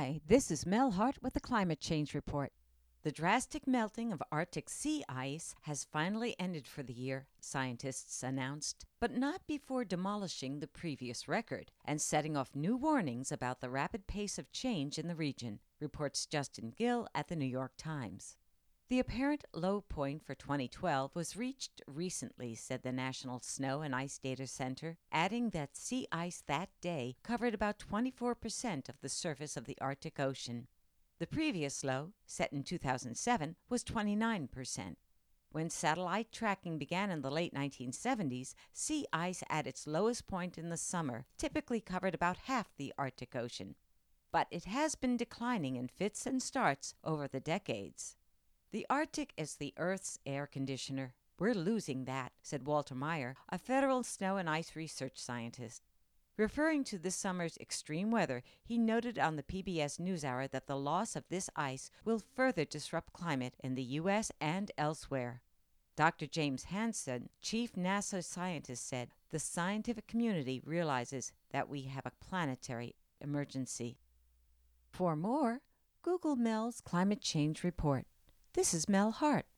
Hi, this is Mel Hart with the Climate Change Report. The drastic melting of Arctic sea ice has finally ended for the year, scientists announced, but not before demolishing the previous record and setting off new warnings about the rapid pace of change in the region, reports Justin Gill at the New York Times. The apparent low point for 2012 was reached recently, said the National Snow and Ice Data Center, adding that sea ice that day covered about 24% of the surface of the Arctic Ocean. The previous low, set in 2007, was 29%. When satellite tracking began in the late 1970s, sea ice at its lowest point in the summer typically covered about half the Arctic Ocean. But it has been declining in fits and starts over the decades. The Arctic is the Earth's air conditioner. We're losing that, said Walter Meyer, a federal snow and ice research scientist. Referring to this summer's extreme weather, he noted on the PBS NewsHour that the loss of this ice will further disrupt climate in the U.S. and elsewhere. Dr. James Hansen, chief NASA scientist, said the scientific community realizes that we have a planetary emergency. For more, Google Mel's Climate Change Report. This is Mel Hart.